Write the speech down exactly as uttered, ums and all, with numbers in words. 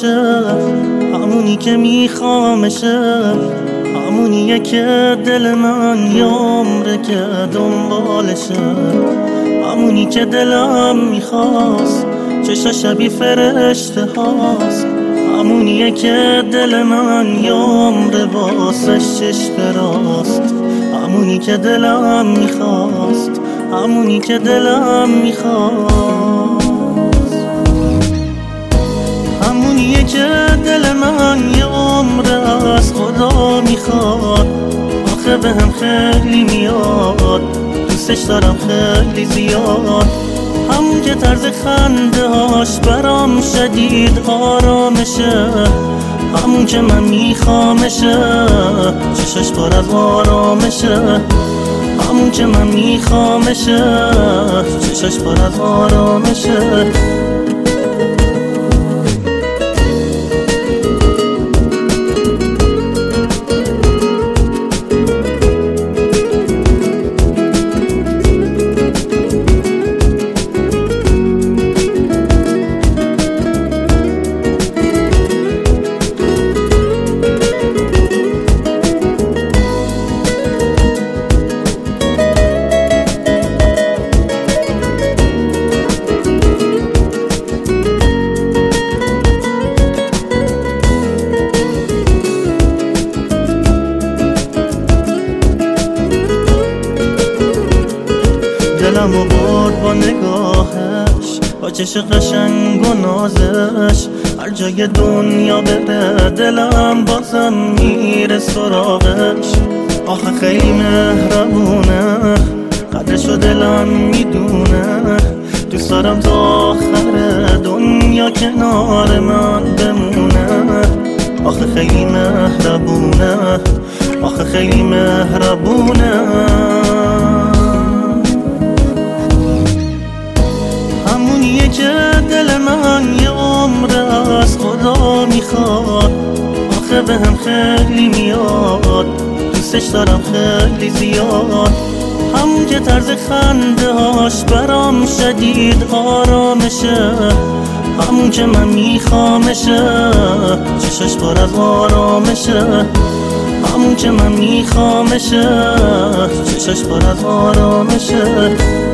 باشه، همونی که میخوامشه، همونیه که دل من یه عمره که دنبالشه، همونی که دلم میخواست چشا شبیه فرشته هاست، همونیه که دل من یه عمره واسش چشم راست، همونی که دلم میخواست، همونی که دلم میخواست، همونیه که دل من یه عمره از خدا میخواد. آخه به هم خیلی میاد، دوستش دارم خیلی زیاد، همون که طرز خنده هاش برام شدید آرامشه، همون که من میخوامشه، چشاش پر از آرامشه، همون که من میخوامشه، چشاش پر از آرامشه. دلمو برد با نگاهش، با چش قشنگ و نازش، هر جای دنیا بره دلم بازم میره سراغش. آخه خیلی مهربونه، قدرشو دلم میدونه، دوست دارم تا آخر دنیا کنار من بمونه. آخه خیلی مهربونه، آخه خیلی مهربونه، همونیه که دل من یه عمره از خدا میخواد. آخه به هم خیلی میاد، دوستش دارم خیلی زیاد، همون که طرز خنده هاش برام شدید آرامشه، همون که من میخوامشه، چشاش پر از آرامشه، همون که من میخوامشه، چشاش پر از آرامشه.